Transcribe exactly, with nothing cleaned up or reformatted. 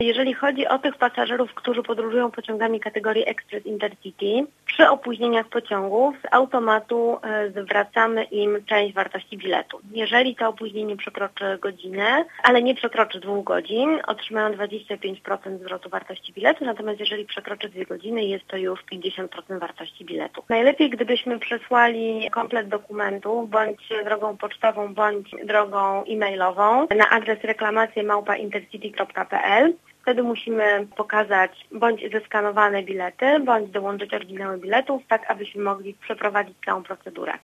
Jeżeli chodzi o tych pasażerów, którzy podróżują pociągami kategorii Express Intercity, przy opóźnieniach pociągów z automatu zwracamy im część wartości biletu. Jeżeli to opóźnienie przekroczy godzinę, ale nie przekroczy dwóch godzin, otrzymają dwadzieścia pięć procent zwrotu wartości biletu, natomiast jeżeli przekroczy dwie godziny, jest to już pięćdziesiąt procent wartości biletu. Najlepiej, gdybyśmy przesłali komplet dokumentów, bądź drogą pocztową, bądź drogą e-mailową na adres reklamacje małpa intercity kropka p l. Wtedy musimy pokazać bądź zeskanowane bilety, bądź dołączyć oryginały biletów, tak abyśmy mogli przeprowadzić całą procedurę.